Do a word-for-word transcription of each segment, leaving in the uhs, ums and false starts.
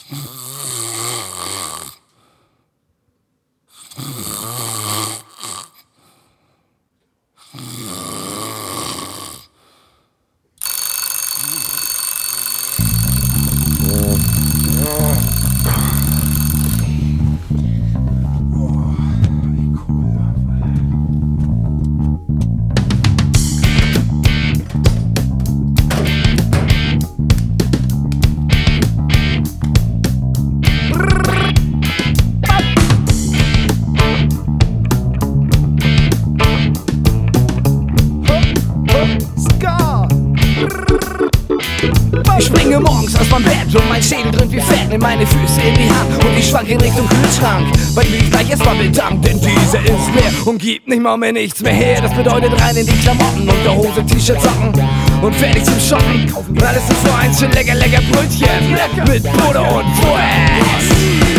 Ich springe morgens aus meinem Bett und mein Schädel drückt wie Fett, nimm meine Füße in die Hand und ich schwank in Richtung Kühlschrank. Bei mir gleich erstmal bedankt, denn dieser ist leer und gibt nicht mal mehr nichts mehr her. Das bedeutet rein in die Klamotten, Unterhose, T-Shirt, Socken und fertig zum Shoppen. Und alles ist für eins für lecker, lecker Brötchen mit Butter und Wurst.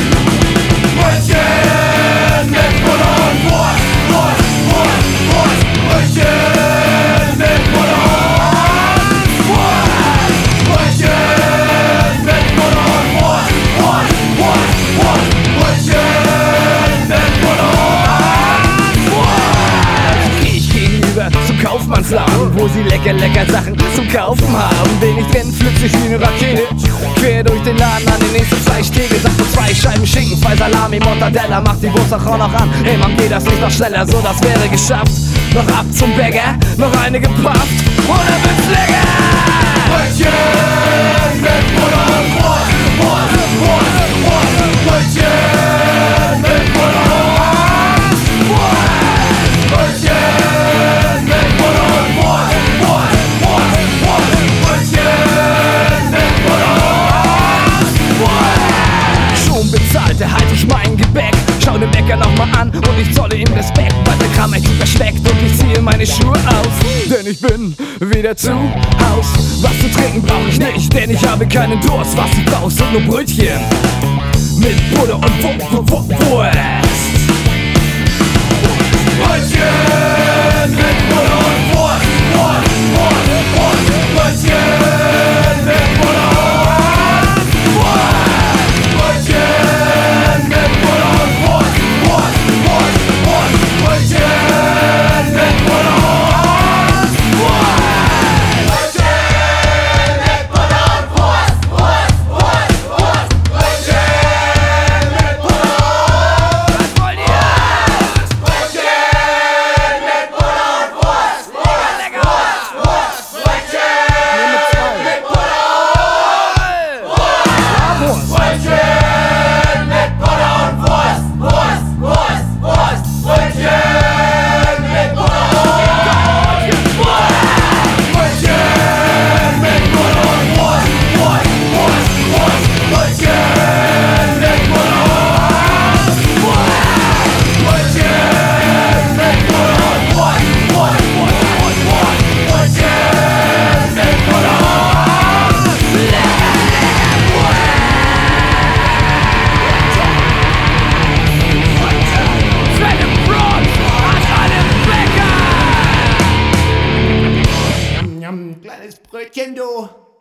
Brötchen mit Butter und Wurst, Wurst, Wurst, Wurst. Brötchen mit Butter und Kaufmannsladen, wo sie lecker, lecker Sachen zum Kaufen haben. Bin ich drin, flitze ich wie eine Rakete quer durch den Laden an die nächste Fleischtheke. Sagt so zwei Scheiben Schinken, zwei Salami, Mortadella, macht die Wurst auch noch an. Hey Mann, geht das nicht noch schneller, so das wäre geschafft. Noch ab zum Bäcker, noch eine gepafft und dann wird's lecker. Brötchen mit Butter und Wurst, Wurst, Wurst, Wurst. Brötchen mit Butter und Wurst, Wurst. Brötchen bezahlte, halte ich mein Gebäck, schau den Bäcker nochmal an und ich zolle ihm Respekt, weil der Kram echt super schmeckt und ich ziehe meine Schuhe aus, denn ich bin wieder zu Haus. Was zu trinken brauch ich nicht, denn ich habe keinen Durst. Was ich brauch sind nur Brötchen mit Butter und Wurst. Brötchen mit Butter und Wurst, Wurst, Wurst, Wurst. Brötchen mit Butter und Kleines Brötchen, du.